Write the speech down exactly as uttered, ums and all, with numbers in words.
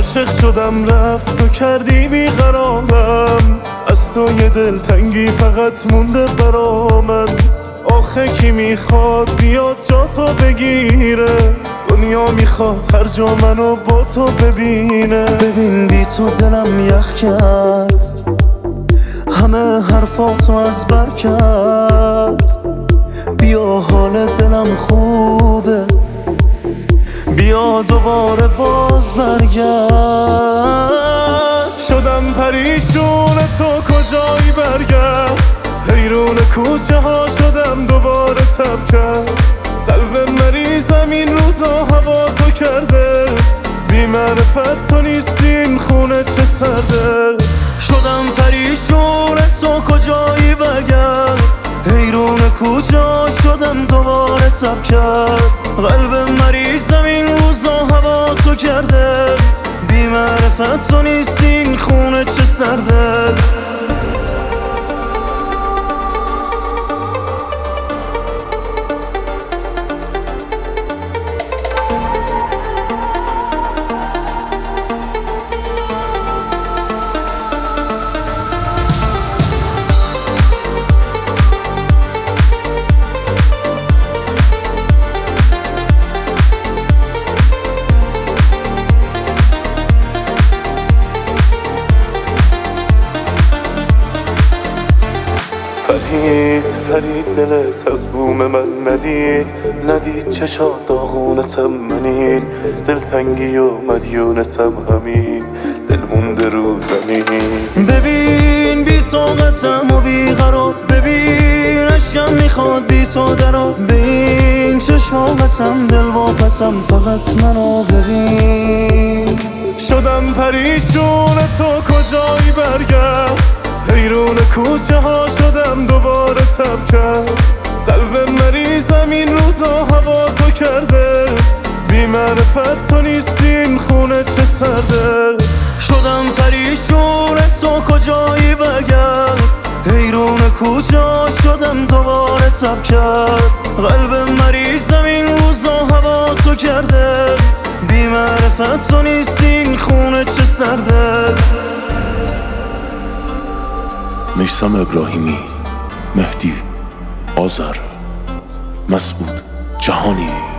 عاشق شدم رفت و کردی بیقرارم، از تو یه دلتنگی فقط مونده برا من. آخه کی میخواد بیاد جا تو بگیره؟ دنیا میخواد هر جا منو با تو ببینه. ببین بی تو دلم یخ کرد، همه حرفاتو از بر کرد. بیا حال دلم خوبه، بیا دوباره باز برگرد. شدم پریشون تو کجایی برگرد، حیرون کوچه ها شدم دوباره تب کرد. قلب مریضم این روزا هوا تو کرده، بی معرفت تو نیستین خونه چه سرده. شدم پریشون تو کجایی برگرد، حیرون کوچه ها شدم دوباره تب کرد. قلب مریضم این روزا هوا تو کرده، بی معرفت تو نیستین خونه چه سرده. فرید فرید دلت از بوم من ندید، ندید چشات داغونتم منین. دلتنگی و مدیونتم همین، دل مونده رو زمین. ببین بی طاقتم و بی قرار، ببین عشقم میخواد بی تو درا. ببین چشما قسم دل واپسم، فقط منو ببین. شدم پریشون تو کجایی برگرد، حیرون کوچه ها شدم دوباره تب کرد. قلب مریضم این روزا هوا تو کرده، بی معرفت تو نیستین خونه چه سرده. شدم پریشون تو کجایی برگرد، حیرون کوچه ها شدم دوباره تب کرد. قلب مریضم این روزا هوا تو کرده، بی معرفت تو نیستین خونه چه سرده. میثم ابراهیمی، مهدی آذر، مسعود جهانی.